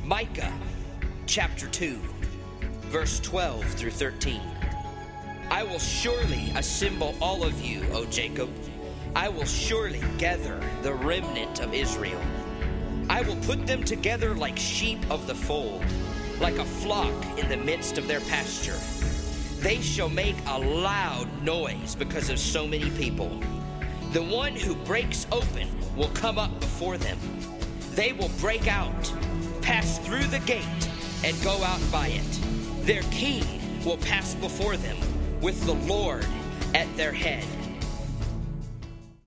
Micah chapter 2, verse 12 through 13. I will surely assemble all of you, O Jacob. I will surely gather the remnant of Israel. I will put them together like sheep of the fold, like a flock in the midst of their pasture. They shall make a loud noise because of so many people. The one who breaks open will come up before them. They will break out, pass through the gate, and go out by it. Their king will pass before them with the Lord at their head.